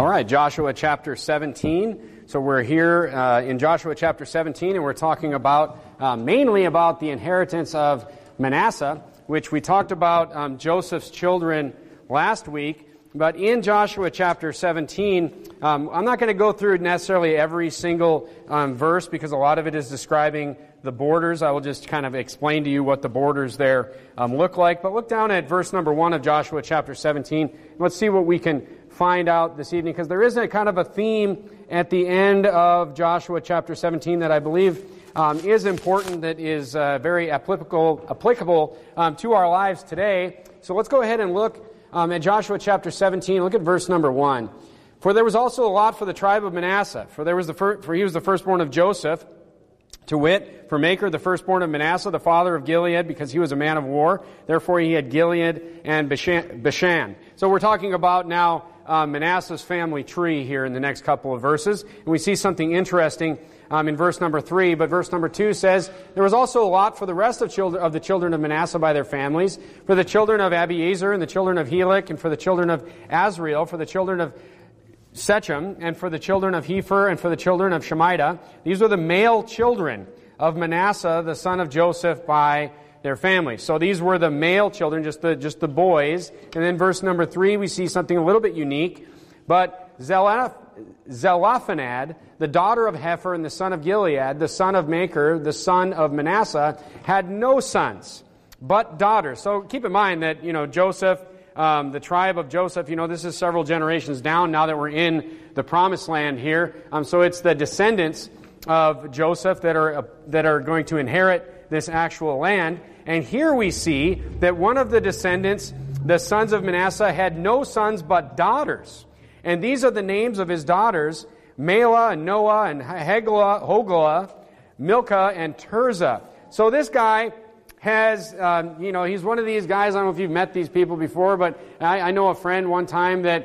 All right, Joshua chapter 17. So we're here in Joshua chapter 17, and we're talking about mainly about the inheritance of Manasseh, which we talked about Joseph's children last week. But in Joshua chapter 17, I'm not going to go through necessarily every single verse because a lot of it is describing the borders. I will just kind of explain to you what the borders there look like. But look down at verse number 1 of Joshua chapter 17. Let's see what we can find out this evening, because there is a kind of a theme at the end of Joshua chapter 17 that I believe is important, that is very applicable to our lives today. So let's go ahead and look at Joshua chapter 17. Look at verse number 1. For there was also a lot for the tribe of Manasseh, for he was the firstborn of Joseph, to wit, for Machir, the firstborn of Manasseh, the father of Gilead, because he was a man of war. Therefore he had Gilead and Bashan. So we're talking about now Manasseh's family tree here in the next couple of verses. And we see something interesting in verse number 3. But verse number 2 says, there was also a lot for the rest of the children of Manasseh by their families, for the children of Abiezer, and the children of Helek, and for the children of Azriel, for the children of Sechem, and for the children of Hepher, and for the children of Shemida. These were the male children of Manasseh, the son of Joseph, by their families. So these were the male children, just the boys. And then verse number 3, we see something a little bit unique. But Zelophehad, the daughter of Hepher and the son of Gilead, the son of Machir, the son of Manasseh, had no sons, but daughters. So keep in mind that, Joseph, the tribe of Joseph, this is several generations down now that we're in the promised land here. So it's the descendants of Joseph that are going to inherit this actual land. And here we see that one of the descendants, the sons of Manasseh, had no sons but daughters. And these are the names of his daughters: Mahlah and Noah and Hoglah, Milcah and Tirzah. So this guy has, he's one of these guys. I don't know if you've met these people before, but I know a friend one time that,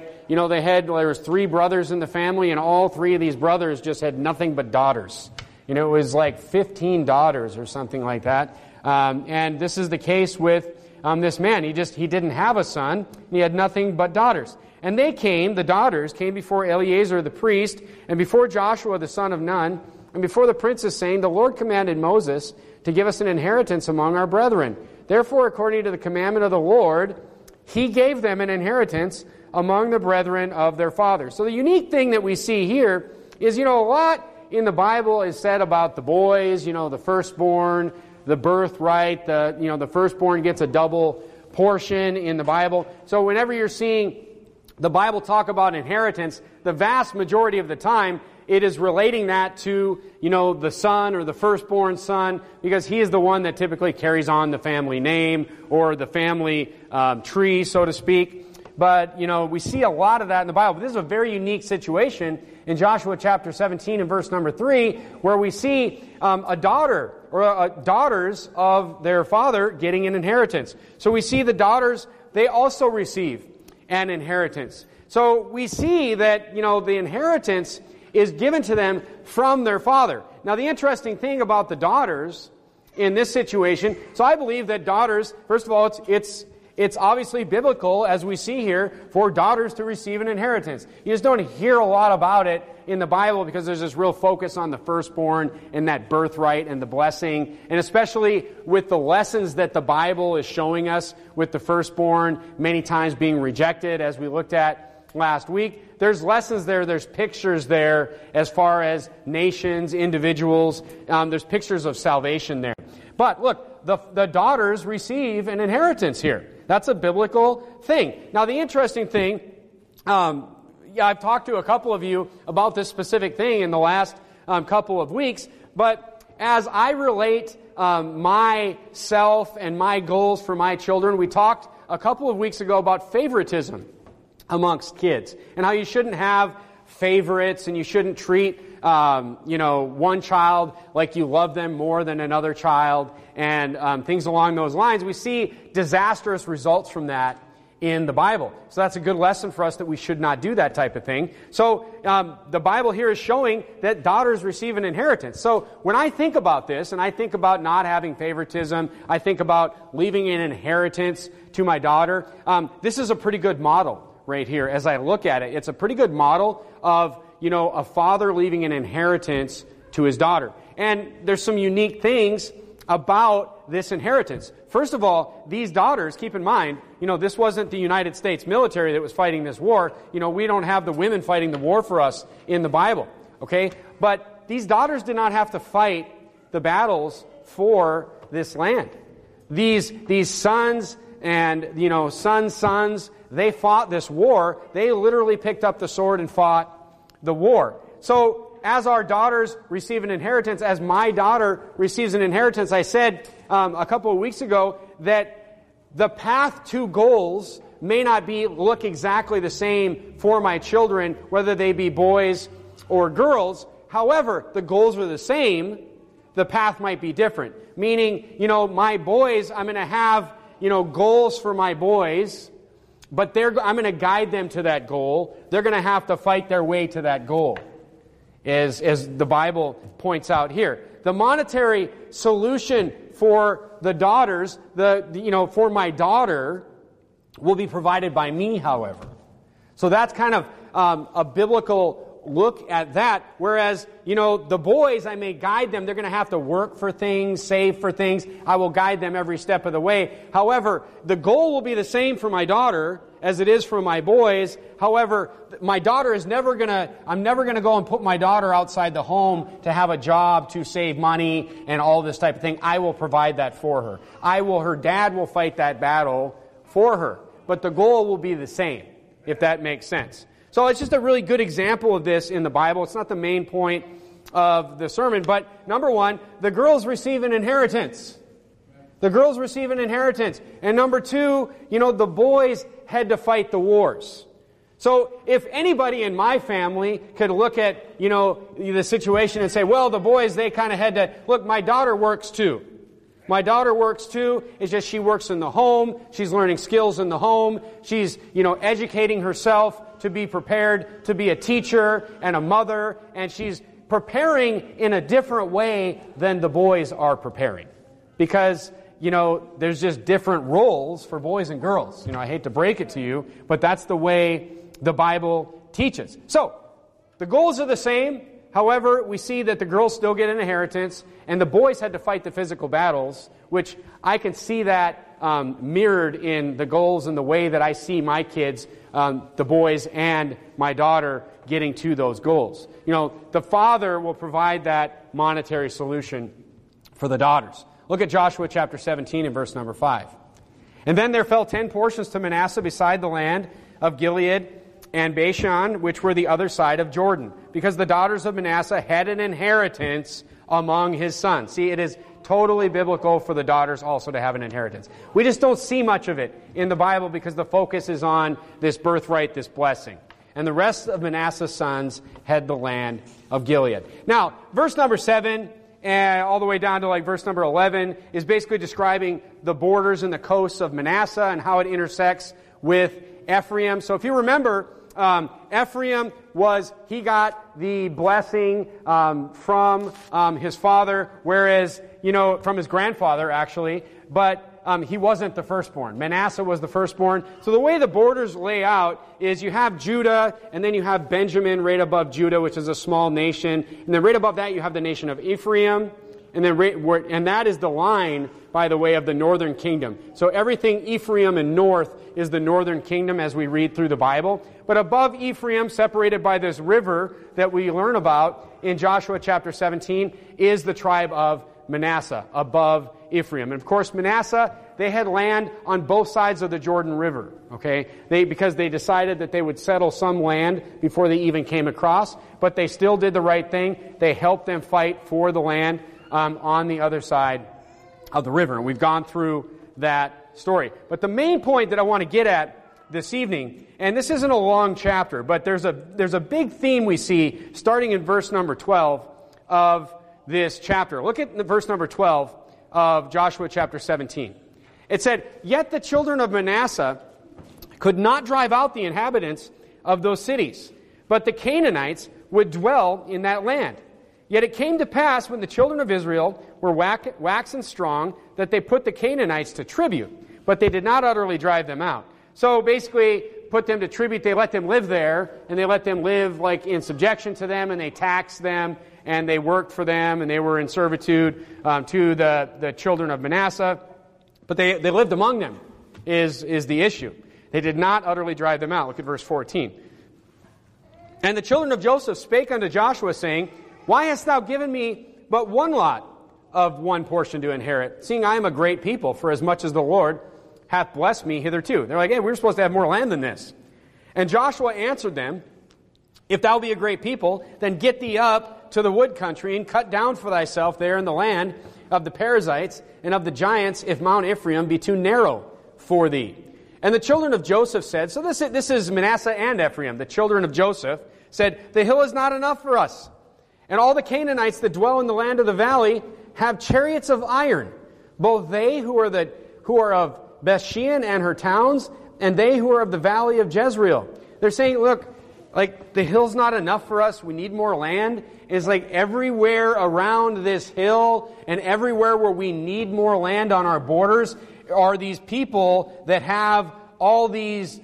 there was 3 brothers in the family, and all 3 of these brothers just had nothing but daughters. It was like 15 daughters or something like that. And this is the case with this man. He didn't have a son, and he had nothing but daughters. And the daughters came before Eleazar the priest, and before Joshua the son of Nun, and before the princes, saying, the Lord commanded Moses to give us an inheritance among our brethren. Therefore, according to the commandment of the Lord, he gave them an inheritance among the brethren of their fathers. So the unique thing that we see here is, a lot in the Bible is said about the boys, the firstborn, the birthright, the firstborn gets a double portion in the Bible. So whenever you're seeing the Bible talk about inheritance, the vast majority of the time, it is relating that to, the son or the firstborn son, because he is the one that typically carries on the family name or the family tree, so to speak. But, we see a lot of that in the Bible. But this is a very unique situation in Joshua chapter 17 and verse number 3, where we see a daughter or daughters of their father getting an inheritance. So we see the daughters, they also receive an inheritance. So we see that, the inheritance is given to them from their father. Now, the interesting thing about the daughters in this situation, so I believe that daughters, first of all, it's obviously biblical, as we see here, for daughters to receive an inheritance. You just don't hear a lot about it in the Bible because there's this real focus on the firstborn and that birthright and the blessing, and especially with the lessons that the Bible is showing us with the firstborn many times being rejected, as we looked at last week. There's lessons there, there's pictures there as far as nations, individuals. There's pictures of salvation there. But look, the daughters receive an inheritance here. That's a biblical thing. Now, the interesting thing, I've talked to a couple of you about this specific thing in the last couple of weeks, but as I relate myself and my goals for my children, we talked a couple of weeks ago about favoritism amongst kids and how you shouldn't have favorites and you shouldn't treat one child like you love them more than another child, and things along those lines. We see disastrous results from that in the Bible. So that's a good lesson for us that we should not do that type of thing. So the Bible here is showing that daughters receive an inheritance. So when I think about this, and I think about not having favoritism, I think about leaving an inheritance to my daughter, this is a pretty good model right here. As I look at it, it's a pretty good model of, a father leaving an inheritance to his daughter. And there's some unique things about this inheritance. First of all, these daughters, keep in mind, this wasn't the United States military that was fighting this war. We don't have the women fighting the war for us in the Bible, okay? But these daughters did not have to fight the battles for this land. These sons and, sons, they fought this war. They literally picked up the sword and fought the war. So, as our daughters receive an inheritance, as my daughter receives an inheritance, I said a couple of weeks ago that the path to goals may not look exactly the same for my children, whether they be boys or girls. However, the goals are the same. The path might be different. Meaning, my boys, I'm going to have, goals for my boys, but I'm going to guide them to that goal. They're going to have to fight their way to that goal, as the Bible points out here. The monetary solution for the daughters, for my daughter, will be provided by me, however. So that's kind of a biblical look at that. Whereas, the boys, I may guide them. They're going to have to work for things, save for things. I will guide them every step of the way. However, the goal will be the same for my daughter as it is for my boys. However, my daughter is I'm never going to go and put my daughter outside the home to have a job to save money and all this type of thing. I will provide that for her. Her dad will fight that battle for her. But the goal will be the same, if that makes sense. So it's just a really good example of this in the Bible. It's not the main point of the sermon, but number one, the girls receive an inheritance. The girls receive an inheritance. And number two, the boys had to fight the wars. So if anybody in my family could look at, the situation and say, well, the boys, they kind of had to, look, my daughter works too. My daughter works too. It's just she works in the home. She's learning skills in the home. She's, educating herself to be prepared to be a teacher and a mother. And she's preparing in a different way than the boys are preparing. Because, there's just different roles for boys and girls. I hate to break it to you, but that's the way the Bible teaches. So, the goals are the same. However, we see that the girls still get an inheritance, and the boys had to fight the physical battles, which I can see that mirrored in the goals and the way that I see my kids, the boys and my daughter, getting to those goals. The father will provide that monetary solution for the daughters. Look at Joshua chapter 17 and verse number 5. And then there fell 10 portions to Manasseh beside the land of Gilead and Bashan, which were the other side of Jordan, because the daughters of Manasseh had an inheritance among his sons. See, it is totally biblical for the daughters also to have an inheritance. We just don't see much of it in the Bible because the focus is on this birthright, this blessing. And the rest of Manasseh's sons had the land of Gilead. Now, verse number 7 and all the way down to verse number 11 is basically describing the borders and the coasts of Manasseh and how it intersects with Ephraim. So if you remember, Ephraim he got the blessing from his father, whereas, from his grandfather actually, but he wasn't the firstborn. Manasseh was the firstborn. So the way the borders lay out is you have Judah, and then you have Benjamin right above Judah, which is a small nation, and then right above that you have the nation of Ephraim, and that is the line, by the way, of the northern kingdom. So everything Ephraim and north is the northern kingdom as we read through the Bible. But above Ephraim, separated by this river that we learn about in Joshua chapter 17, is the tribe of Manasseh, above Ephraim. And of course, Manasseh, they had land on both sides of the Jordan River, okay? Because they decided that they would settle some land before they even came across, but they still did the right thing. They helped them fight for the land on the other side of the river. And we've gone through that story. But the main point that I want to get at this evening, and this isn't a long chapter, but there's a big theme we see starting in verse number 12 of this chapter. Look at verse number 12 of Joshua chapter 17. It said, "Yet the children of Manasseh could not drive out the inhabitants of those cities, but the Canaanites would dwell in that land. Yet it came to pass when the children of Israel were waxen strong that they put the Canaanites to tribute, but they did not utterly drive them out." So basically, put them to tribute. They let them live there, and they let them live like in subjection to them, and they taxed them, and they worked for them, and they were in servitude to the children of Manasseh. But they lived among them is the issue. They did not utterly drive them out. Look at verse 14. And the children of Joseph spake unto Joshua, saying, Why hast thou given me but one lot of one portion to inherit, seeing I am a great people, for as much as the Lord hath blessed me hitherto? They're like, hey, we're supposed to have more land than this. And Joshua answered them, If thou be a great people, then get thee up to the wood country, and cut down for thyself there in the land of the Perizzites and of the giants, if Mount Ephraim be too narrow for thee. And the children of Joseph said, so this is Manasseh and Ephraim, the children of Joseph, said, The hill is not enough for us. And all the Canaanites that dwell in the land of the valley have chariots of iron, both they who are of Bethshean and her towns, and they who are of the valley of Jezreel. They're saying, look, like the hill's not enough for us, we need more land. It's like everywhere around this hill and everywhere where we need more land on our borders are these people that have all these,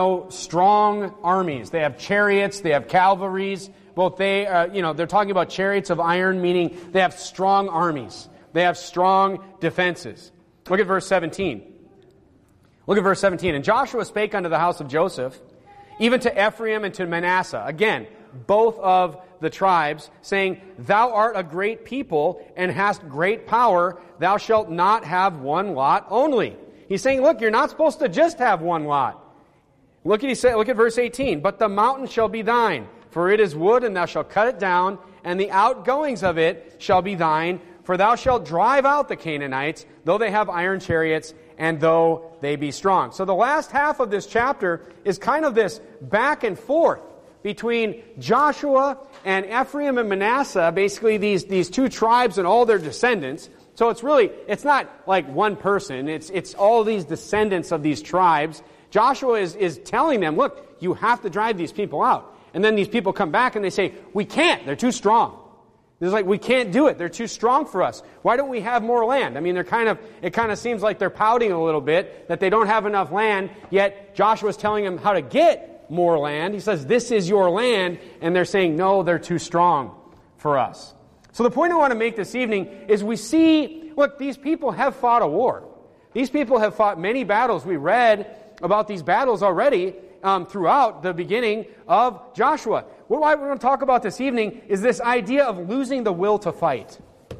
strong armies. They have chariots, they have cavalries. Both they're talking about chariots of iron, meaning they have strong armies. They have strong defenses. Look at verse 17. Look at verse 17. And Joshua spake unto the house of Joseph, even to Ephraim and to Manasseh, again, both of the tribes, saying, Thou art a great people, and hast great power. Thou shalt not have one lot only. He's saying, look, you're not supposed to just have one lot. Look at verse 18. But the mountain shall be thine, for it is wood, and thou shalt cut it down, and the outgoings of it shall be thine. For thou shalt drive out the Canaanites, though they have iron chariots, and though they be strong. So the last half of this chapter is kind of this back and forth between Joshua and Ephraim and Manasseh, basically these two tribes and all their descendants. So it's not like one person, it's all these descendants of these tribes. Joshua is telling them, look, you have to drive these people out. And then these people come back and they say, we can't, they're too strong. It's like, we can't do it, they're too strong for us. Why don't we have more land? I mean, it kind of seems like they're pouting a little bit, that they don't have enough land, yet Joshua's telling them how to get more land. He says, this is your land, and they're saying, no, they're too strong for us. So the point I want to make this evening is we see, look, these people have fought a war. These people have fought many battles. We read about these battles already throughout the beginning of Joshua. What we're going to talk about this evening is this idea of losing the will to fight.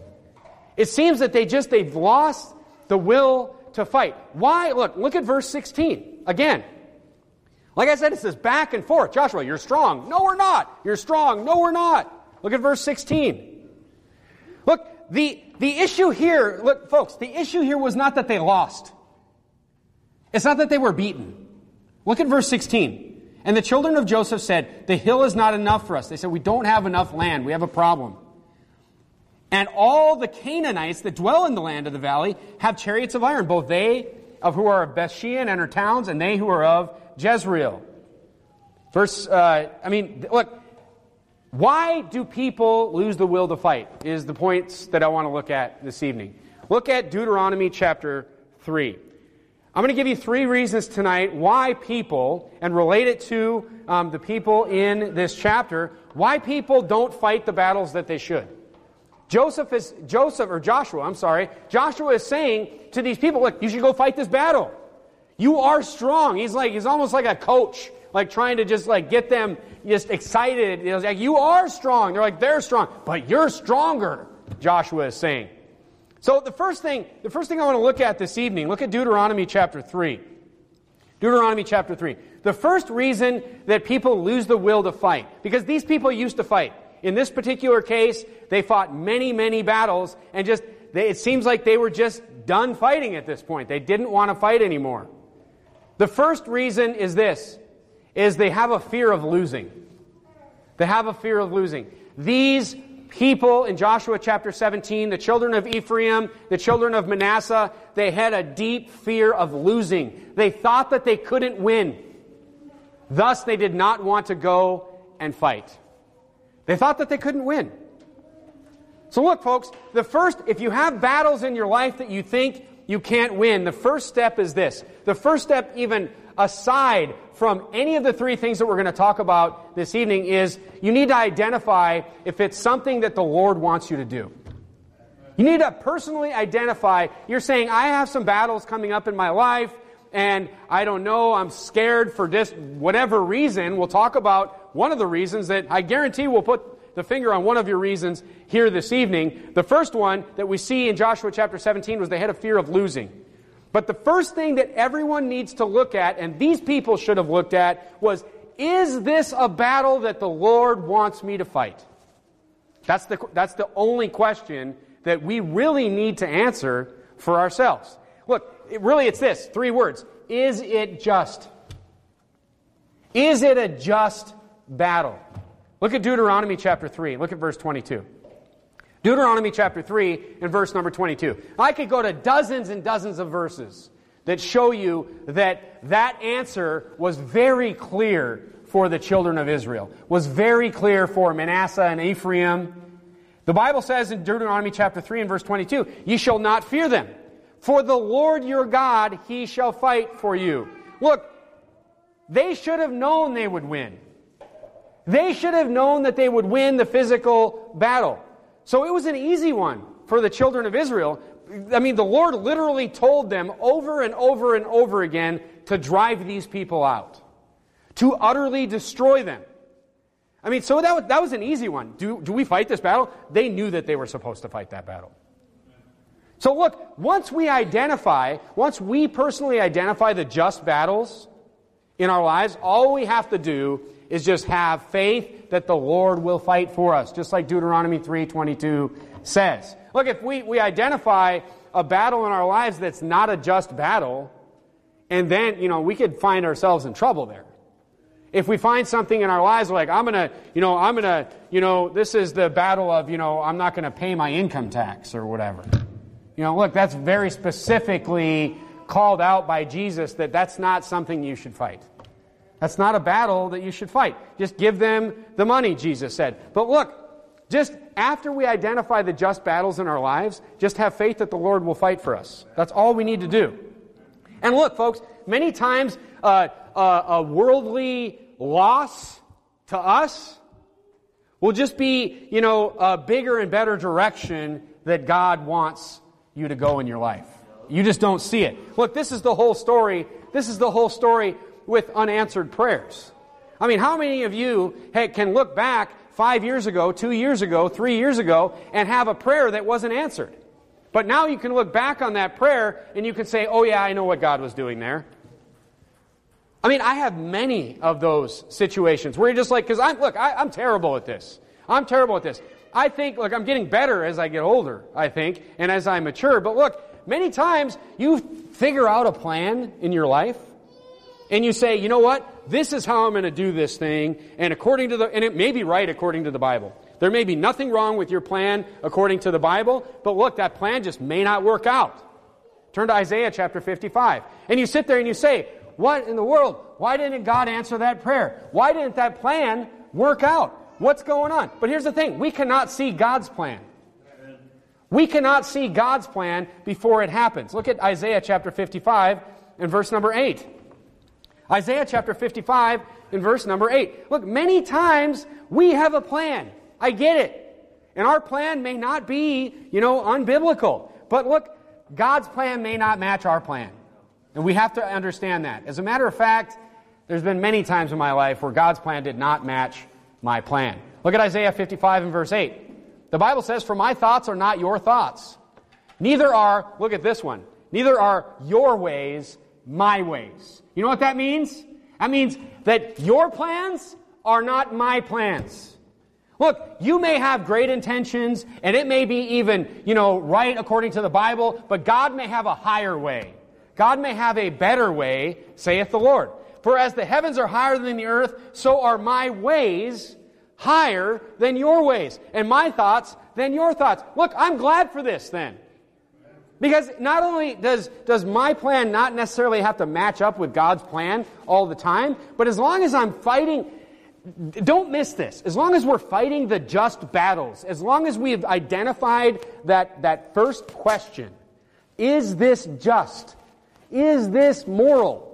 It seems that they've lost the will to fight. Why? Look at verse 16. Again, like I said, it says back and forth. Joshua, you're strong. No, we're not. You're strong. No, we're not. Look at verse 16. Look, the issue here, look, folks, the issue here was not that they lost. It's not that they were beaten. Look at verse 16. And the children of Joseph said, The hill is not enough for us. They said, we don't have enough land. We have a problem. And all the Canaanites that dwell in the land of the valley have chariots of iron, both they of who are of Bethshean and her towns, and they who are of Jezreel. Look, why do people lose the will to fight is the points that I want to look at this evening. Look at Deuteronomy chapter 3. I'm going to give you 3 reasons tonight why people, and relate it to the people in this chapter, why people don't fight the battles that they should. Joshua is saying to these people, look, you should go fight this battle. You are strong. He's almost like a coach, like trying to just like get them just excited. He's like, you are strong. They're like, they're strong, but you're stronger, Joshua is saying. So the first thing I want to look at this evening, look at Deuteronomy chapter 3. Deuteronomy chapter 3. The first reason that people lose the will to fight, because these people used to fight. In this particular case, they fought many, many battles, and it seems like they were just done fighting at this point. They didn't want to fight anymore. The first reason is this, is they have a fear of losing. They have a fear of losing. These people in Joshua chapter 17, the children of Ephraim, the children of Manasseh, they had a deep fear of losing. They thought that they couldn't win. Thus, they did not want to go and fight. They thought that they couldn't win. So look, folks, if you have battles in your life that you think you can't win, the first step is this. The first step even aside from any of the three things that we're going to talk about this evening is you need to identify if it's something that the Lord wants you to do. You need to personally identify, you're saying, I have some battles coming up in my life, and I don't know, I'm scared for this, whatever reason. We'll talk about one of the reasons that I guarantee we'll put the finger on one of your reasons here this evening. The first one that we see in Joshua chapter 17 was they had a fear of losing. But the first thing that everyone needs to look at, and these people should have looked at, was, is this a battle that the Lord wants me to fight? That's the only question that we really need to answer for ourselves. Look, it's this, 3 words. Is it just? Is it a just battle? Look at Deuteronomy chapter 3. Look at verse 22. Deuteronomy chapter 3 and verse number 22. I could go to dozens and dozens of verses that show you that answer was very clear for the children of Israel, was very clear for Manasseh and Ephraim. The Bible says in Deuteronomy chapter 3 and verse 22, ye shall not fear them, for the Lord your God, He shall fight for you. Look, they should have known they would win. They should have known that they would win the physical battle. So it was an easy one for the children of Israel. I mean, the Lord literally told them over and over and over again to drive these people out, to utterly destroy them. I mean, so that was an easy one. Do we fight this battle? They knew that they were supposed to fight that battle. So look, once we personally identify the just battles in our lives, all we have to do is just have faith that the Lord will fight for us, just like Deuteronomy 3:22 says. Look, if we identify a battle in our lives that's not a just battle, and then, we could find ourselves in trouble there. If we find something in our lives like, this is the battle of, I'm not going to pay my income tax or whatever. Look, that's very specifically called out by Jesus that's not something you should fight. That's not a battle that you should fight. Just give them the money, Jesus said. But look, just after we identify the just battles in our lives, just have faith that the Lord will fight for us. That's all we need to do. And look, folks, many times a worldly loss to us will just be, a bigger and better direction that God wants you to go in your life. You just don't see it. Look, this is the whole story. This is the whole story with unanswered prayers. I mean, how many of you can look back 5 years ago, 2 years ago, 3 years ago, and have a prayer that wasn't answered? But now you can look back on that prayer and you can say, oh yeah, I know what God was doing there. I mean, I have many of those situations where you're just like, because I'm terrible at this. I'm terrible at this. I think, I'm getting better as I get older, I think, and as I mature. But look, many times you figure out a plan in your life and you say, you know what? This is how I'm going to do this thing, and it may be right according to the Bible. There may be nothing wrong with your plan according to the Bible, but look, that plan just may not work out. Turn to Isaiah chapter 55. And you sit there and you say, what in the world? Why didn't God answer that prayer? Why didn't that plan work out? What's going on? But here's the thing. We cannot see God's plan. We cannot see God's plan before it happens. Look at Isaiah chapter 55 and verse number 8. Isaiah chapter 55 and verse number 8. Look, many times we have a plan. I get it. And our plan may not be, unbiblical. But look, God's plan may not match our plan. And we have to understand that. As a matter of fact, there's been many times in my life where God's plan did not match my plan. Look at Isaiah 55 and verse 8. The Bible says, for my thoughts are not your thoughts. Neither are, look at this one, neither are your ways my ways. You know what that means? That means that your plans are not my plans. Look, you may have great intentions, and it may be even, right according to the Bible, but God may have a higher way. God may have a better way, saith the Lord. For as the heavens are higher than the earth, so are my ways higher than your ways, and my thoughts than your thoughts. Look, I'm glad for this then. Because not only does my plan not necessarily have to match up with God's plan all the time, but as long as I'm fighting, don't miss this, as long as we're fighting the just battles, as long as we've identified that first question, is this just? Is this moral?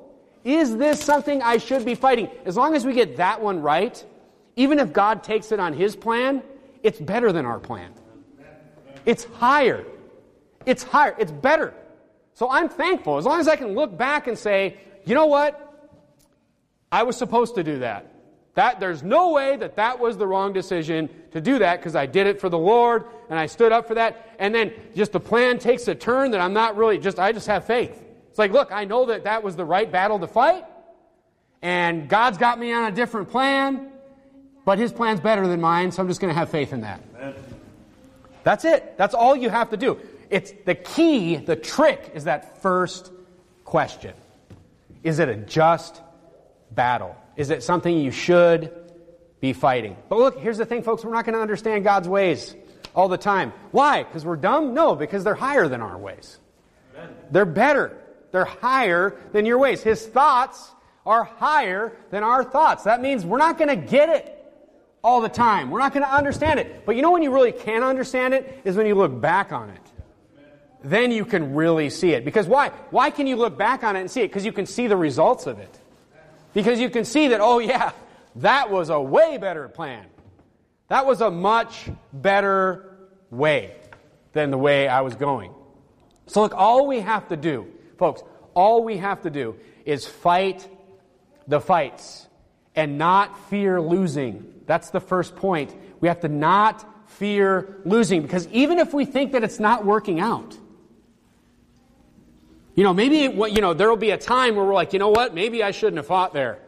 Is this something I should be fighting? As long as we get that one right, even if God takes it on His plan, it's better than our plan. It's higher. It's higher. It's better. So I'm thankful. As long as I can look back and say, you know what? I was supposed to do that. There's no way that was the wrong decision to do that because I did it for the Lord and I stood up for that. And then just the plan takes a turn that I'm not really I just have faith. It's like, look, I know that was the right battle to fight and God's got me on a different plan, but His plan's better than mine, so I'm just going to have faith in that. Amen. That's it. That's all you have to do. It's the key, the trick is that first question. Is it a just battle? Is it something you should be fighting? But look, here's the thing, folks. We're not going to understand God's ways all the time. Why? Because we're dumb? No, because they're higher than our ways. Amen. They're better. They're higher than your ways. His thoughts are higher than our thoughts. That means we're not going to get it all the time. We're not going to understand it. But you know when you really can understand it? Is when you look back on it. Then you can really see it. Because why? Why can you look back on it and see it? Because you can see the results of it. Because you can see that, oh yeah, that was a way better plan. That was a much better way than the way I was going. So look, all we have to do, folks, all we have to do is fight the fights and not fear losing. That's the first point. We have to not fear losing, because even if we think that it's not working out, maybe there will be a time where we're like, you know what, maybe I shouldn't have fought there.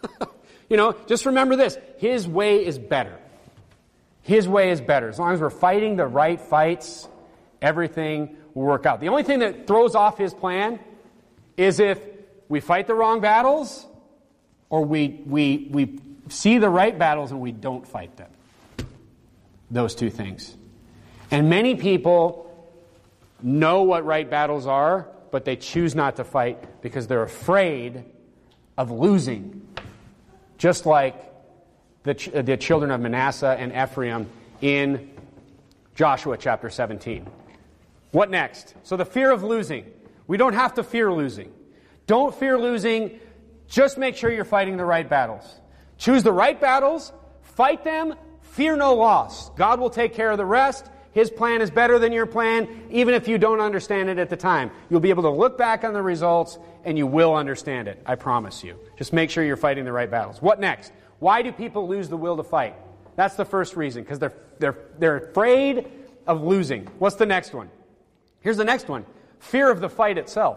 Just remember this. His way is better. His way is better. As long as we're fighting the right fights, everything will work out. The only thing that throws off His plan is if we fight the wrong battles or we see the right battles and we don't fight them. Those two things. And many people know what right battles are, but they choose not to fight because they're afraid of losing. Just like the children of Manasseh and Ephraim in Joshua chapter 17. What next? So the fear of losing. We don't have to fear losing. Don't fear losing. Just make sure you're fighting the right battles. Choose the right battles. Fight them. Fear no loss. God will take care of the rest. His plan is better than your plan, even if you don't understand it at the time. You'll be able to look back on the results, and you will understand it. I promise you. Just make sure you're fighting the right battles. What next? Why do people lose the will to fight? That's the first reason, because they're afraid of losing. What's the next one? Here's the next one. Fear of the fight itself.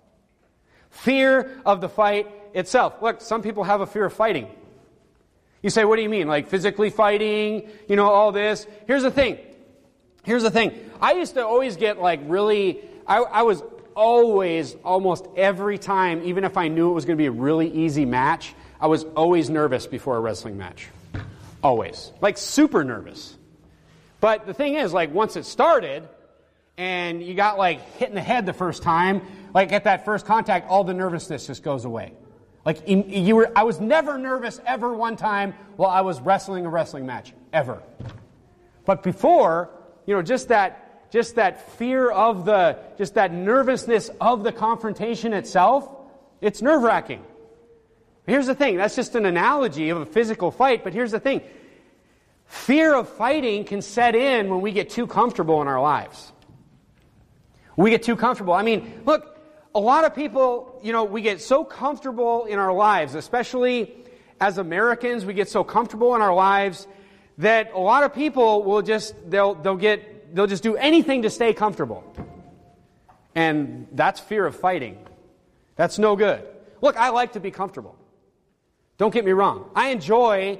Fear of the fight itself. Look, some people have a fear of fighting. You say, what do you mean? Like physically fighting, all this? Here's the thing. I used to always get I was always, almost every time, even if I knew it was going to be a really easy match, I was always nervous before a wrestling match. Always. Super nervous. But the thing is, once it started, and you got hit in the head the first time, at that first contact, all the nervousness just goes away. I was never nervous ever one time while I was wrestling a wrestling match. Ever. But before, just that fear of that nervousness of the confrontation itself, it's nerve-wracking. Here's the thing. That's just an analogy of a physical fight, but here's the thing. Fear of fighting can set in when we get too comfortable in our lives. We get too comfortable. I mean, look, a lot of people, we get so comfortable in our lives, especially as Americans, we get so comfortable in our lives that a lot of people will they'll just do anything to stay comfortable. And that's fear of fighting. That's no good. Look, I like to be comfortable. Don't get me wrong. I enjoy,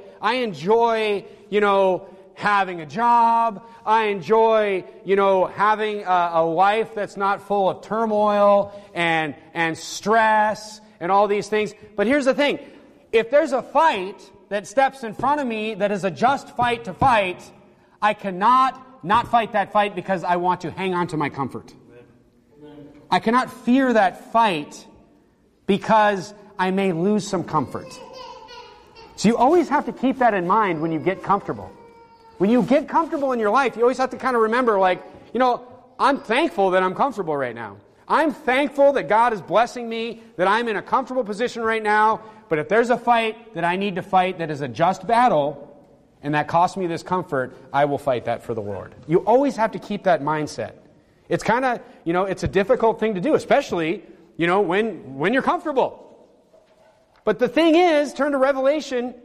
having a job. I enjoy, having a life that's not full of turmoil and stress and all these things. But here's the thing. If there's a fight that steps in front of me that is a just fight to fight, I cannot not fight that fight because I want to hang on to my comfort. I cannot fear that fight because I may lose some comfort. So you always have to keep that in mind when you get comfortable. When you get comfortable in your life, you always have to kind of remember, I'm thankful that I'm comfortable right now. I'm thankful that God is blessing me, that I'm in a comfortable position right now, but if there's a fight that I need to fight that is a just battle, and that costs me this comfort, I will fight that for the Lord. You always have to keep that mindset. It's kind of, it's a difficult thing to do, especially, when you're comfortable. But the thing is, turn to Revelation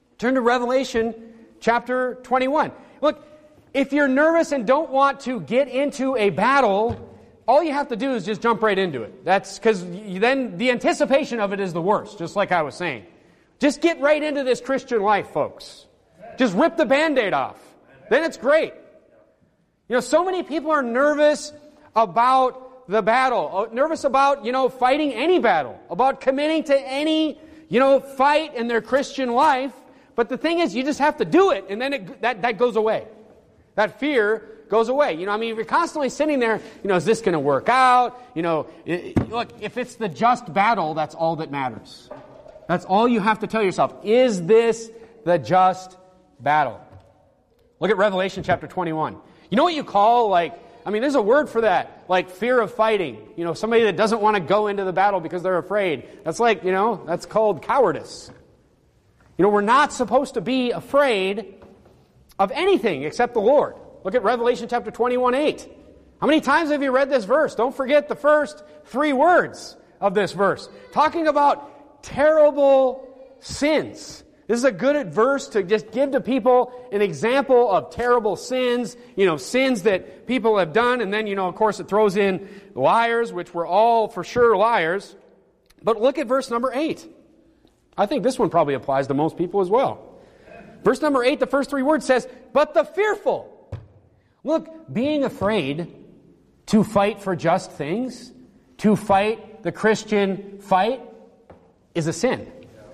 chapter 21. Look, if you're nervous and don't want to get into a battle, all you have to do is just jump right into it. That's because then the anticipation of it is the worst, just like I was saying. Just get right into this Christian life, folks. Just rip the Band-Aid off. Then it's great. So many people are nervous about the battle, nervous about, fighting any battle, about committing to any, fight in their Christian life. But the thing is, you just have to do it, and then that goes away. That fear goes away. If you're constantly sitting there, is this going to work out? Look, if it's the just battle, that's all that matters. That's all you have to tell yourself. Is this the just battle? Look at Revelation chapter 21. You know what you call, there's a word for that, like fear of fighting. Somebody that doesn't want to go into the battle because they're afraid. That's that's called cowardice. We're not supposed to be afraid of anything except the Lord. Look at Revelation chapter 21:8. How many times have you read this verse? Don't forget the first 3 words of this verse. Talking about terrible sins. This is a good verse to just give to people an example of terrible sins, sins that people have done. And then, of course, it throws in liars, which we're all for sure liars. But look at verse number 8. I think this one probably applies to most people as well. Verse number 8, the first 3 words says, but the fearful. Look, being afraid to fight for just things, to fight the Christian fight, is a sin.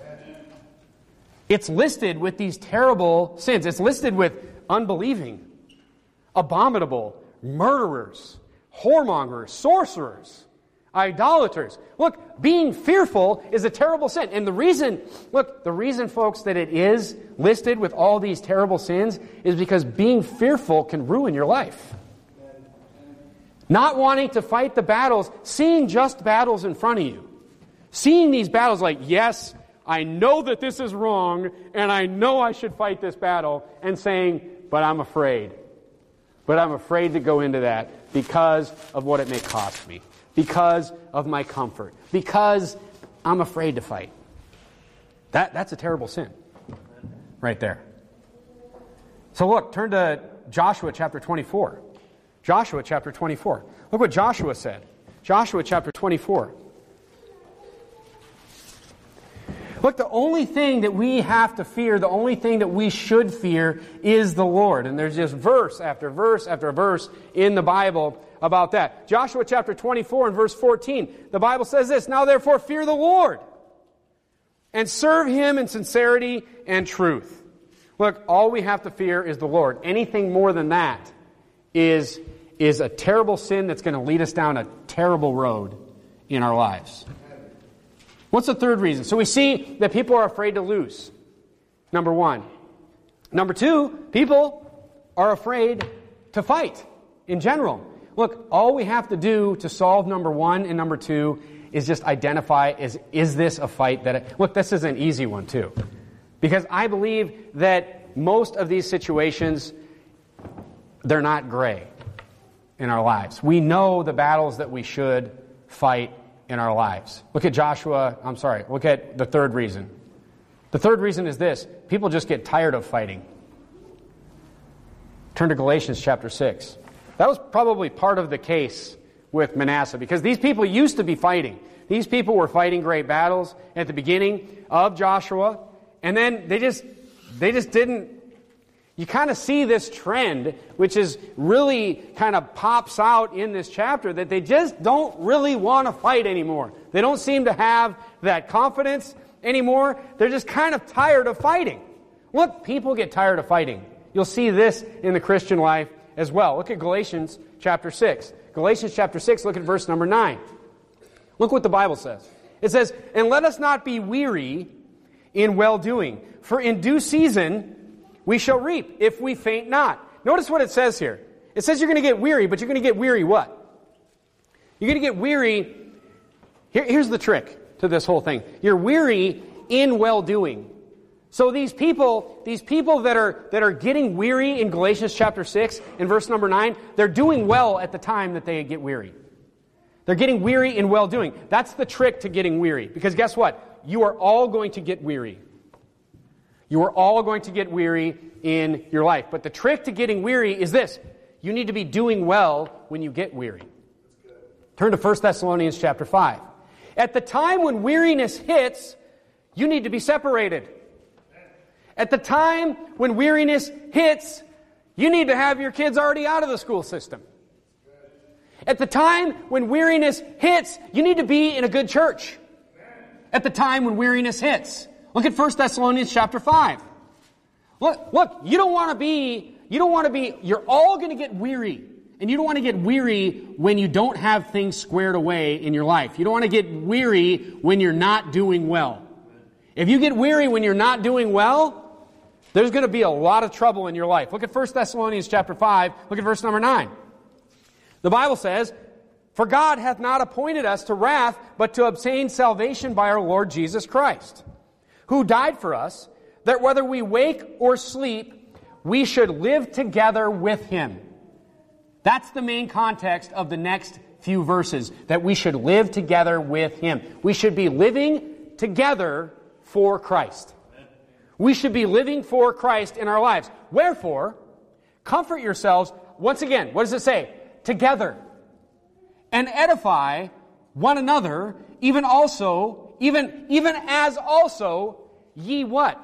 It's listed with these terrible sins. It's listed with unbelieving, abominable, murderers, whoremongers, sorcerers, idolaters. Look, being fearful is a terrible sin. And the reason, folks, that it is listed with all these terrible sins is because being fearful can ruin your life. Not wanting to fight the battles, seeing just battles in front of you. Seeing these battles like, yes, I know that this is wrong, and I know I should fight this battle, and saying, but I'm afraid. But I'm afraid to go into that because of what it may cost me. Because of my comfort. Because I'm afraid to fight. That's a terrible sin. Right there. So look, turn to Joshua chapter 24. Joshua chapter 24. Look what Joshua said. Joshua chapter 24. Look, the only thing that we have to fear, the only thing that we should fear is the Lord. And there's just verse after verse after verse in the Bible about that. Joshua chapter 24 and verse 14, the Bible says this, now therefore fear the Lord and serve Him in sincerity and truth. Look, all we have to fear is the Lord. Anything more than that is a terrible sin that's going to lead us down a terrible road in our lives. What's the third reason? So we see that people are afraid to lose. Number one. Number two, people are afraid to fight in general. Look, all we have to do to solve number one and number two is just identify, is this a fight that... Look, this is an easy one too. Because I believe that most of these situations, they're not gray in our lives. We know the battles that we should fight in our lives. Look at look at the third reason. The third reason is this. People just get tired of fighting. Turn to Galatians chapter 6. That was probably part of the case with Manasseh, because these people used to be fighting. These people were fighting great battles at the beginning of Joshua, and then they just didn't. You kind of see this trend, which is really kind of pops out in this chapter, that they just don't really want to fight anymore. They don't seem to have that confidence anymore. They're just kind of tired of fighting. Look, people get tired of fighting. You'll see this in the Christian life as well. Look at Galatians chapter 6. Galatians chapter 6, look at verse number 9. Look what the Bible says. It says, and let us not be weary in well-doing, for in due season we shall reap if we faint not. Notice what it says here. It says you're going to get weary, but you're going to get weary what? You're going to get weary. Here's the trick to this whole thing. You're weary in well-doing. So these people that are getting weary in Galatians chapter 6 and verse number 9, they're doing well at the time that they get weary. They're getting weary in well-doing. That's the trick to getting weary. Because guess what? You are all going to get weary. You are all going to get weary in your life. But the trick to getting weary is this. You need to be doing well when you get weary. Turn to 1 Thessalonians chapter 5. At the time when weariness hits, you need to be separated. At the time when weariness hits, you need to have your kids already out of the school system. At the time when weariness hits, you need to be in a good church. At the time when weariness hits. Look at 1 Thessalonians chapter 5. Look, you're all going to get weary. And you don't want to get weary when you don't have things squared away in your life. You don't want to get weary when you're not doing well. If you get weary when you're not doing well, there's going to be a lot of trouble in your life. Look at 1 Thessalonians chapter 5. Look at verse number 9. The Bible says, "For God hath not appointed us to wrath, but to obtain salvation by our Lord Jesus Christ, who died for us, that whether we wake or sleep, we should live together with Him." That's the main context of the next few verses, that we should live together with Him. We should be living together for Christ. We should be living for Christ in our lives. Wherefore, comfort yourselves, once again, what does it say? Together. And edify one another, even as also ye what?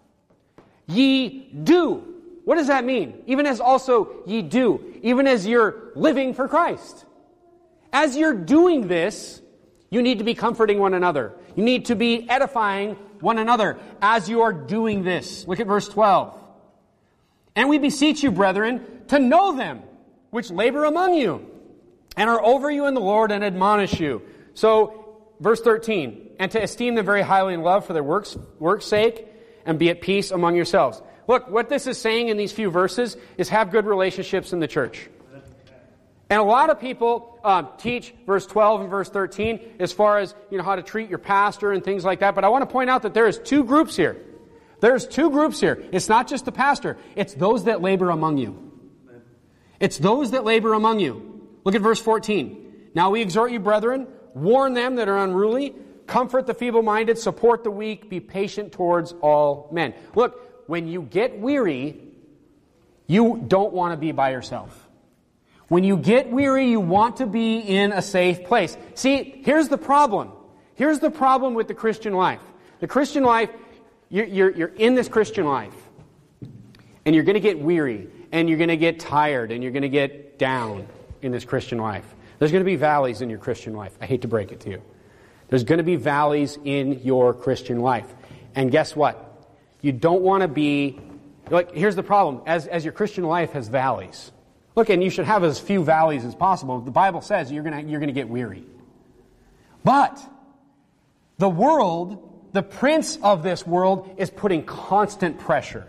Ye do. What does that mean? Even as also ye do. Even as you're living for Christ. As you're doing this, you need to be comforting one another. You need to be edifying one another as you are doing this. Look at verse 12. "And we beseech you, brethren, to know them which labor among you, and are over you in the Lord, and admonish you." So, verse 13, "And to esteem them very highly in love for their works' sake, and be at peace among yourselves." Look, what this is saying in these few verses is have good relationships in the church. And a lot of people teach verse 12 and verse 13 as far as how to treat your pastor and things like that. But I want to point out that there is two groups here. There's two groups here. It's not just the pastor. It's those that labor among you. It's those that labor among you. Look at verse 14. "Now we exhort you, brethren, warn them that are unruly, comfort the feeble-minded, support the weak, be patient towards all men." Look, when you get weary, you don't want to be by yourself. When you get weary, you want to be in a safe place. See, here's the problem. Here's the problem with the Christian life. The Christian life, you're in this Christian life, and you're going to get weary, and you're going to get tired, and you're going to get down in this Christian life. There's going to be valleys in your Christian life. I hate to break it to you. There's going to be valleys in your Christian life. And guess what? You don't want to be, here's the problem. As your Christian life has valleys. Look, and you should have as few valleys as possible. The Bible says you're going to get weary. But the world, the prince of this world, is putting constant pressure.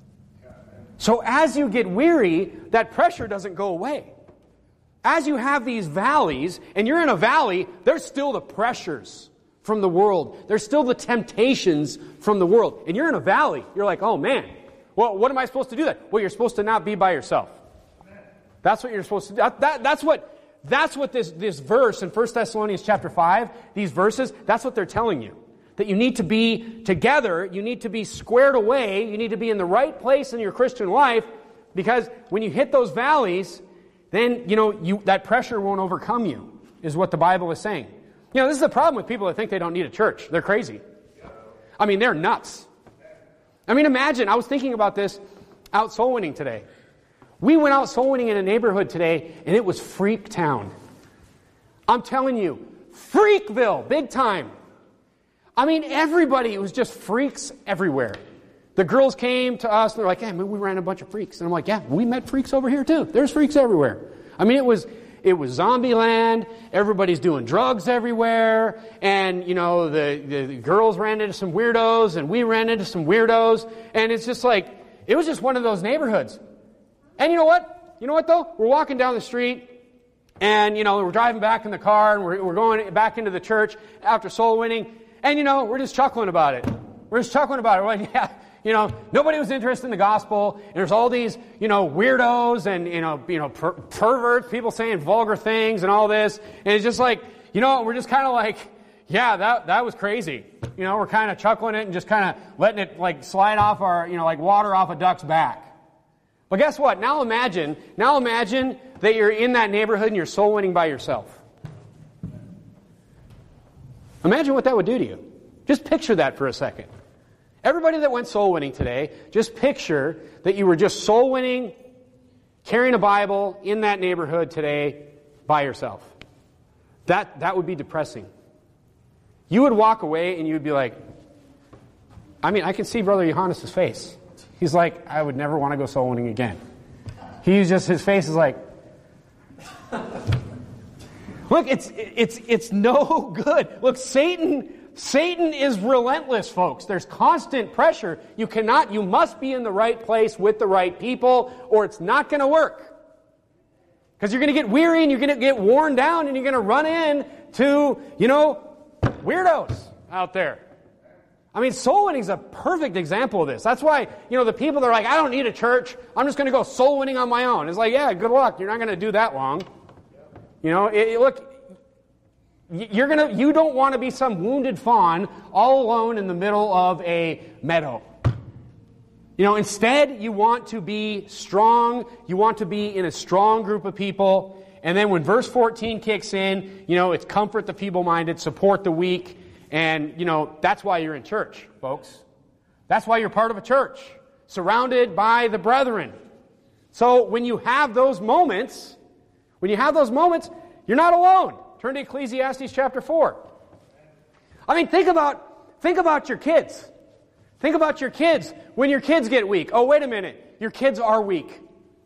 So as you get weary, that pressure doesn't go away. As you have these valleys, and you're in a valley, there's still the pressures from the world. There's still the temptations from the world. And you're in a valley. You're like, oh man, well, what am I supposed to do then? Well, you're supposed to not be by yourself. That's what you're supposed to do. That's what this verse in 1 Thessalonians chapter 5, these verses, that's what they're telling you. That you need to be together, you need to be squared away, you need to be in the right place in your Christian life, because when you hit those valleys, then, that pressure won't overcome you, is what the Bible is saying. This is the problem with people that think they don't need a church. They're crazy. I mean, they're nuts. I mean, imagine, I was thinking about this out soul winning today. We went out soul winning in a neighborhood today, and it was freak town. I'm telling you, Freakville, big time. I mean, everybody, it was just freaks everywhere. The girls came to us, and they're like, hey, we ran a bunch of freaks. And I'm like, yeah, we met freaks over here too. There's freaks everywhere. I mean, it was zombie land. Everybody's doing drugs everywhere. And, the girls ran into some weirdos, and we ran into some weirdos. And it's just like, it was just one of those neighborhoods. And you know what? You know what, though? We're walking down the street, And, we're driving back in the car, and we're going back into the church after soul winning, and, we're just chuckling about it. We're just chuckling about it. We're like, yeah, nobody was interested in the gospel, and there's all these, weirdos and, perverts, people saying vulgar things and all this, and it's just like, we're just kind of like, yeah, that was crazy. We're kind of chuckling it and just kind of letting it like slide off our, like water off a duck's back. But guess what? Now imagine that you're in that neighborhood and you're soul winning by yourself. Imagine what that would do to you. Just picture that for a second. Everybody that went soul winning today, just picture that you were just soul winning, carrying a Bible in that neighborhood today by yourself. That would be depressing. You would walk away and you would be like, I can see Brother Johannes' face. He's like, I would never want to go soul winning again. His face is like, look, it's no good. Look, Satan is relentless, folks. There's constant pressure. You must be in the right place with the right people, or it's not going to work. Because you're going to get weary and you're going to get worn down and you're going to run into, weirdos out there. Soul winning is a perfect example of this. That's why, the people that are like, I don't need a church. I'm just going to go soul winning on my own. It's like, yeah, good luck. You're not going to do that long. Look, you don't want to be some wounded fawn all alone in the middle of a meadow. Instead, you want to be strong. You want to be in a strong group of people. And then when verse 14 kicks in, it's comfort the feeble-minded, support the weak. And, that's why you're in church, folks. That's why you're part of a church, surrounded by the brethren. So when you have those moments, you're not alone. Turn to Ecclesiastes chapter 4. Think about your kids. Think about your kids. When your kids get weak. Oh, wait a minute. Your kids are weak.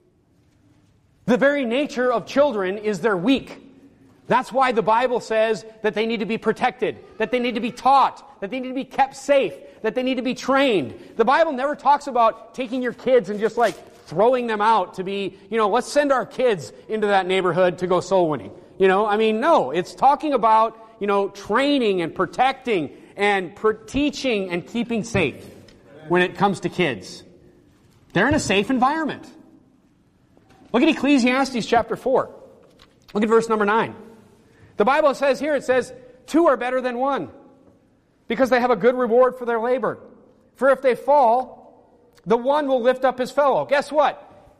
The very nature of children is they're weak. That's why the Bible says that they need to be protected, that they need to be taught, that they need to be kept safe, that they need to be trained. The Bible never talks about taking your kids and just like throwing them out to be, let's send our kids into that neighborhood to go soul winning. No, it's talking about, training and protecting and teaching and keeping safe when it comes to kids. They're in a safe environment. Look at Ecclesiastes chapter 4. Look at verse number 9. The Bible says here, it says, 2 are better than 1, because they have a good reward for their labor. For if they fall, the one will lift up his fellow. Guess what?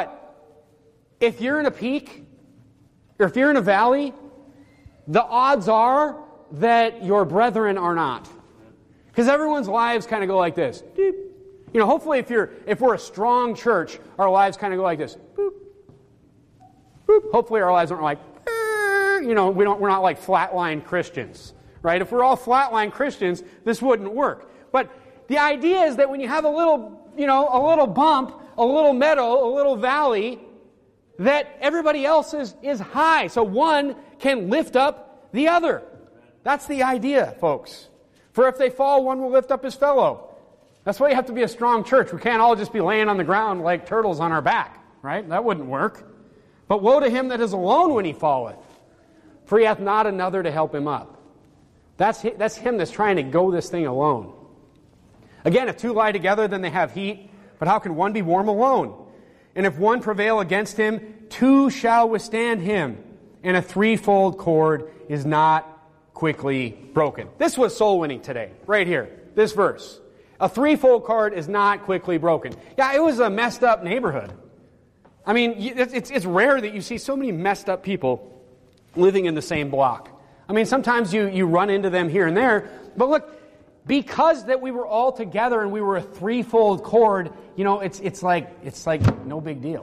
If you're in a peak, or if you're in a valley, the odds are that your brethren are not. Because everyone's lives kind of go like this. Doop. Hopefully if we're a strong church, our lives kind of go like this. Boop. Boop. Hopefully our lives aren't like, we're not like flatline Christians, right? If we're all flatline Christians, this wouldn't work. But the idea is that when you have a little bump, a little meadow, a little valley, that everybody else is high. So one can lift up the other. That's the idea, folks. For if they fall, one will lift up his fellow. That's why you have to be a strong church. We can't all just be laying on the ground like turtles on our back, right? That wouldn't work. But woe to him that is alone when he falleth, for he hath not another to help him up. That's him that's trying to go this thing alone. Again, if 2 lie together, then they have heat. But how can one be warm alone? And if one prevail against him, 2 shall withstand him. And a 3-fold cord is not quickly broken. This was soul winning today, right here, this verse. A 3-fold cord is not quickly broken. Yeah, it was a messed up neighborhood. It's rare that you see so many messed up people living in the same block. Sometimes you run into them here and there. But look, because that we were all together and we were a 3-fold cord, it's like no big deal.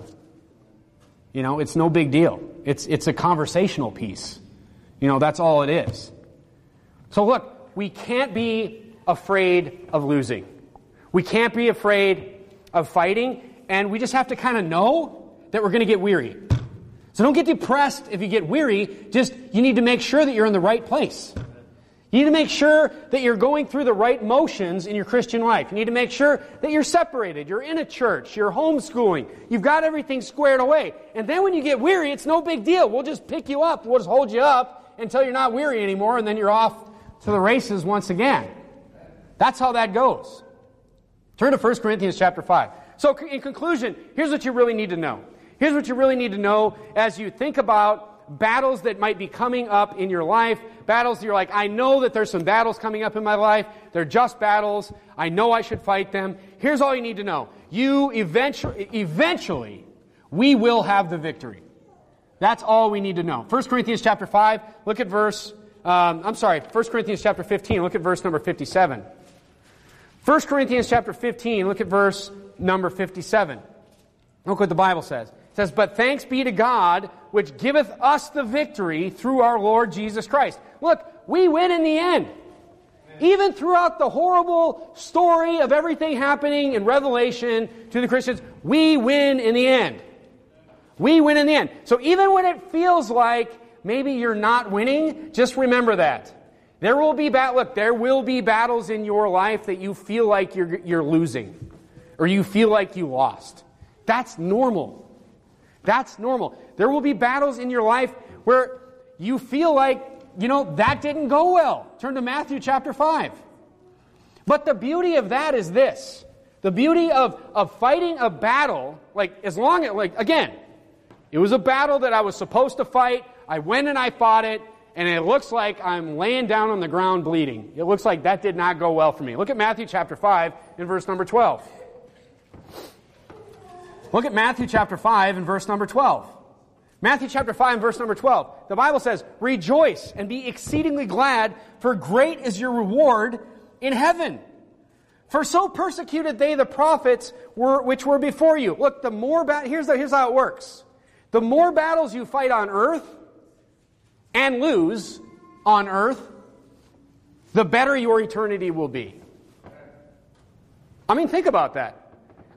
It's no big deal. It's a conversational piece. That's all it is. So look, we can't be afraid of losing. We can't be afraid of fighting, and we just have to kind of know that we're going to get weary. So don't get depressed if you get weary. Just, you need to make sure that you're in the right place. You need to make sure that you're going through the right motions in your Christian life. You need to make sure that you're separated. You're in a church. You're homeschooling. You've got everything squared away. And then when you get weary, it's no big deal. We'll just pick you up. We'll just hold you up until you're not weary anymore, and then you're off to the races once again. That's how that goes. Turn to 1 Corinthians chapter 5. So in conclusion, here's what you really need to know. Here's what you really need to know as you think about battles that might be coming up in your life. Battles you're like, I know that there's some battles coming up in my life. They're just battles. I know I should fight them. Here's all you need to know. You eventually, we will have the victory. That's all we need to know. 1 Corinthians chapter 5, look at 1 Corinthians chapter 15, look at verse number 57. 1 Corinthians chapter 15, look at verse number 57. Look what the Bible says. It says, but thanks be to God, which giveth us the victory through our Lord Jesus Christ. Look, we win in the end. Even throughout the horrible story of everything happening in Revelation to the Christians, we win in the end. We win in the end. So even when it feels like maybe you're not winning, just remember that. There will be battles in your life that you feel like you're losing, or you feel like you lost. That's normal. That's normal. There will be battles in your life where you feel like, that didn't go well. Turn to Matthew chapter 5. But the beauty of that is this. The beauty of fighting a battle, again, it was a battle that I was supposed to fight. I went and I fought it, and it looks like I'm laying down on the ground bleeding. It looks like that did not go well for me. Look at Matthew chapter 5 and verse number 12. Look at Matthew chapter 5 and verse number 12. Matthew chapter 5 and verse number 12. The Bible says, rejoice and be exceedingly glad, for great is your reward in heaven. For so persecuted they the prophets which were before you. Look, here's how it works. The more battles you fight on earth and lose on earth, the better your eternity will be. Think about that.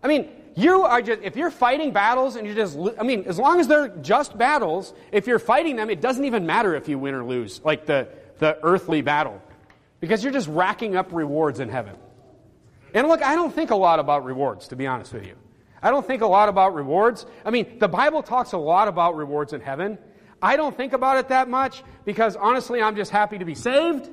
If you're fighting battles and as long as they're just battles, if you're fighting them, it doesn't even matter if you win or lose, like the earthly battle. Because you're just racking up rewards in heaven. And look, I don't think a lot about rewards, to be honest with you. I don't think a lot about rewards. The Bible talks a lot about rewards in heaven. I don't think about it that much because honestly, I'm just happy to be saved.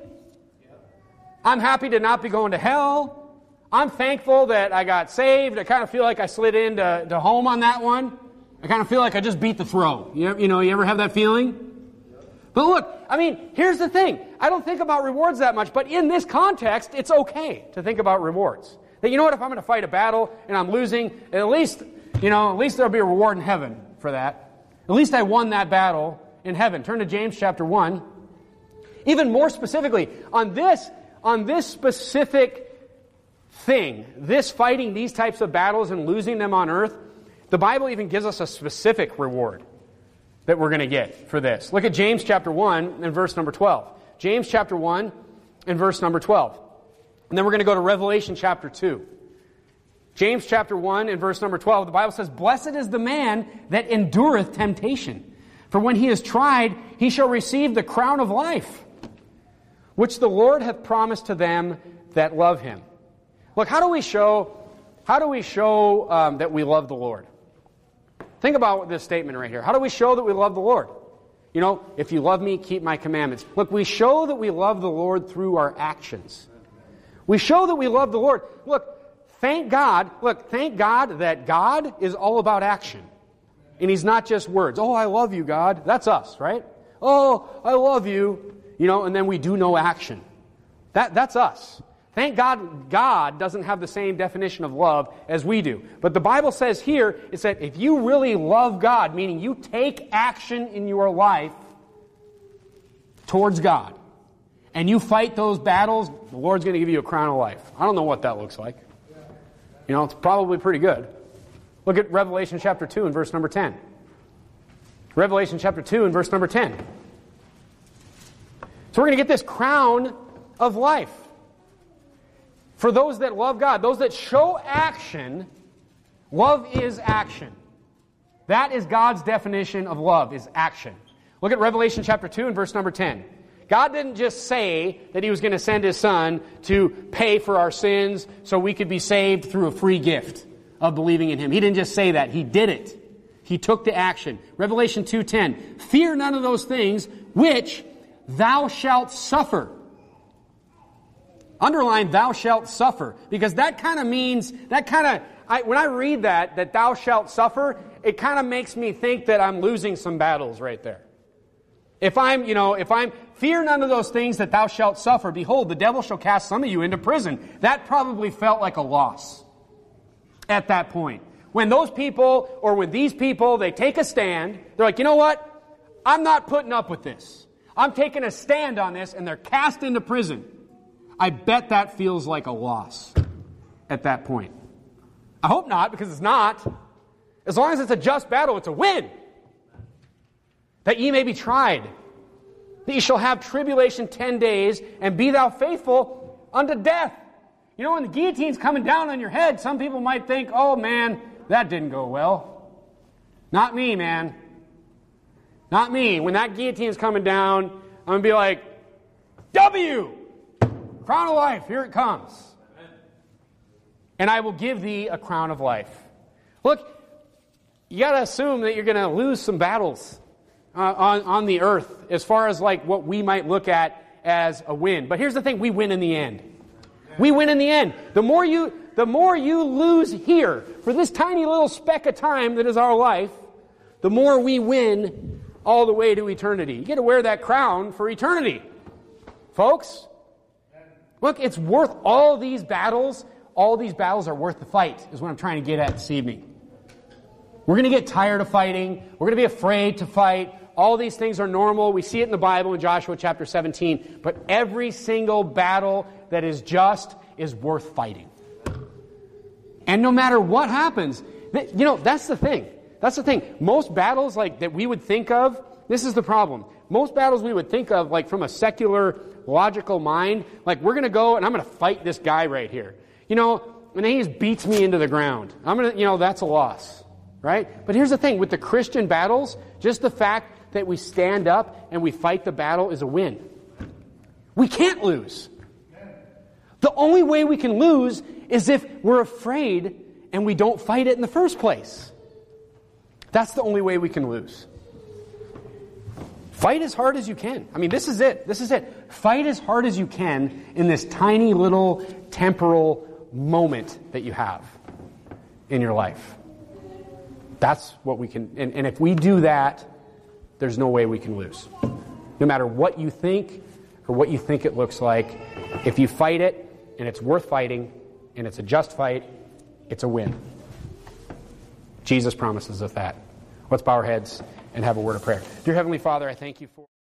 I'm happy to not be going to hell. I'm thankful that I got saved. I kind of feel like I slid into home on that one. I kind of feel like I just beat the throw. You ever have that feeling? But look, here's the thing. I don't think about rewards that much, but in this context, it's okay to think about rewards. That if I'm going to fight a battle and I'm losing, at least there'll be a reward in heaven for that. At least I won that battle in heaven. Turn to James chapter 1. Even more specifically, on this specific thing, this fighting these types of battles and losing them on earth, the Bible even gives us a specific reward that we're going to get for this. Look at James chapter 1 and verse number 12. James chapter 1 and verse number 12. And then we're going to go to Revelation chapter 2. James chapter 1 and verse number 12, the Bible says, blessed is the man that endureth temptation. For when he is tried, he shall receive the crown of life, which the Lord hath promised to them that love him. Look, how do we show that we love the Lord? Think about this statement right here. How do we show that we love the Lord? If you love me, keep my commandments. Look, we show that we love the Lord through our actions. We show that we love the Lord. Look, thank God that God is all about action. And He's not just words. Oh, I love you, God. That's us, right? Oh, I love you. And then we do no action. That's us. Thank God God doesn't have the same definition of love as we do. But the Bible says here, it's that if you really love God, meaning you take action in your life towards God, and you fight those battles, the Lord's going to give you a crown of life. I don't know what that looks like. It's probably pretty good. Look at Revelation chapter 2 and verse number 10. Revelation chapter 2 and verse number 10. So we're going to get this crown of life. For those that love God, those that show action, love is action. That is God's definition of love, is action. Look at Revelation chapter 2 and verse number 10. God didn't just say that He was going to send His Son to pay for our sins so we could be saved through a free gift of believing in Him. He didn't just say that. He did it. He took the action. Revelation 2:10, fear none of those things which thou shalt suffer. Underline, thou shalt suffer. Because that kind of means, when I read that thou shalt suffer, it kind of makes me think that I'm losing some battles right there. If I'm fear none of those things that thou shalt suffer, behold, the devil shall cast some of you into prison. That probably felt like a loss at that point. When those people, or when these people, they take a stand, they're like, you know what? I'm not putting up with this. I'm taking a stand on this, and they're cast into prison. I bet that feels like a loss at that point. I hope not, because it's not. As long as it's a just battle, it's a win. That ye may be tried, that ye shall have tribulation 10 days, and be thou faithful unto death. You know, when the guillotine's coming down on your head, some people might think, oh man, that didn't go well. Not me, man. Not me. When that guillotine's coming down, I'm going to be like, W! Crown of life, here it comes. And I will give thee a crown of life. Look, you got to assume that you're going to lose some battles on the earth as far as like what we might look at as a win. But here's the thing, we win in the end. We win in the end. The more you lose here for this tiny little speck of time that is our life, the more we win all the way to eternity. You get to wear that crown for eternity. Folks, look, it's worth all these battles. All these battles are worth the fight, is what I'm trying to get at this evening. We're going to get tired of fighting. We're going to be afraid to fight. All these things are normal. We see it in the Bible in Joshua chapter 17. But every single battle that is just is worth fighting. And no matter what happens, that's the thing. That's the thing. Most battles like that we would think of, this is the problem. Most battles we would think of like from a secular, logical mind, like we're going to go and I'm going to fight this guy right here. And then he just beats me into the ground. I'm going to, that's a loss. Right? But here's the thing. With the Christian battles, just the fact that we stand up and we fight the battle is a win. We can't lose. The only way we can lose is if we're afraid and we don't fight it in the first place. That's the only way we can lose. Fight as hard as you can. I mean, this is it. This is it. Fight as hard as you can in this tiny little temporal moment that you have in your life. That's what we can, and if we do that, there's no way we can lose. No matter what you think or what you think it looks like, if you fight it and it's worth fighting and it's a just fight, it's a win. Jesus promises us that. Let's bow our heads and have a word of prayer. Dear Heavenly Father, I thank you for